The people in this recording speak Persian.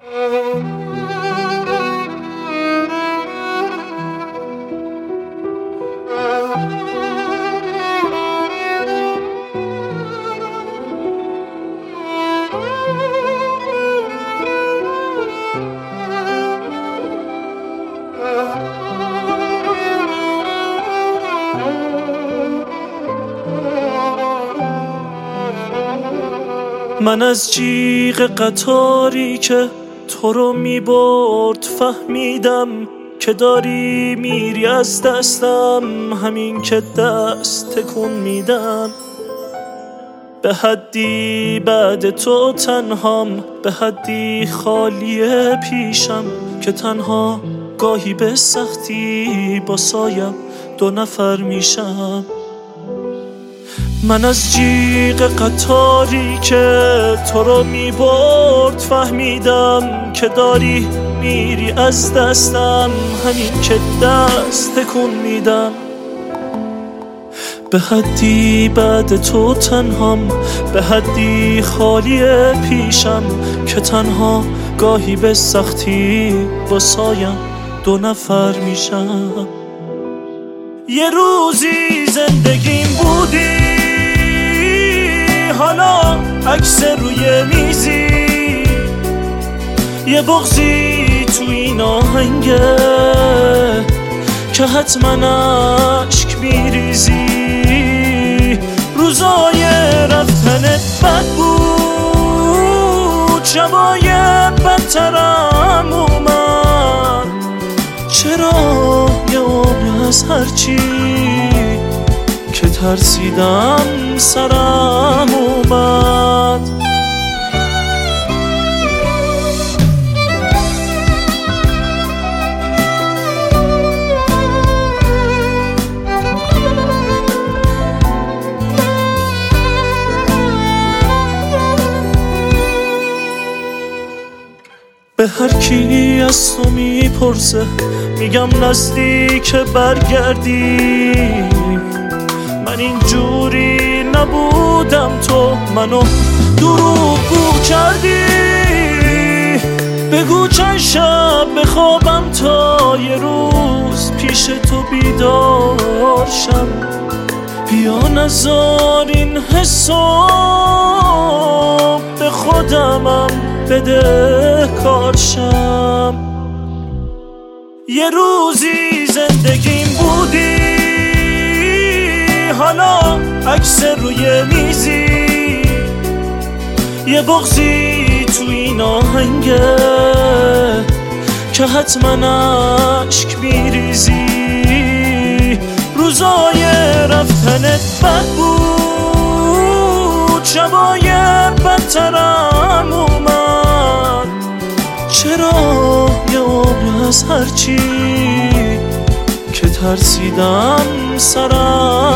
من از جیغ قطاری که تو رو میبرد فهمیدم که داری میری از دستم، همین که دست تکون میدم. به حدی بعد تو تنهام، به حدی خالی پیشم که تنها گاهی به سختی با سایم دو نفر میشم. من از جیغ قطاری که تو رو میبرد فهمیدم که داری میری از دستم، همین که دست تکون میدم. به حدی بعد تو تنهام، به حدی خالی پیشم که تنها گاهی به سختی با سایم دو نفر میشم. یه روزی زندگیم بودی، حالا عکس روی میزی، یه بغضی تو این آهنگه که حتما اشک میریزی. روزای رفتنت بد بود، شبای بدترم اومد. چرا یه عمر از هرچی که ترسیدم سرم اومد. به هر کی از تو میپرسه میگم نزدیک برگردی. من اینجوری نبودم، تو منو دروغگو کردی. بگو چند شب بخوابم تا یه روز پیش تو بیدار شم. بیا نذار این حساب به خودمم بده کارشم. یه روزی زندگیم بودی، حالا عکس روی میزی، یه بغضی تو این آهنگه که حتما اشک میریزی. روزای رفتنت بد بود، شبای بدترم اومد. چرا یه عمر از هرچی که ترسیدم سرم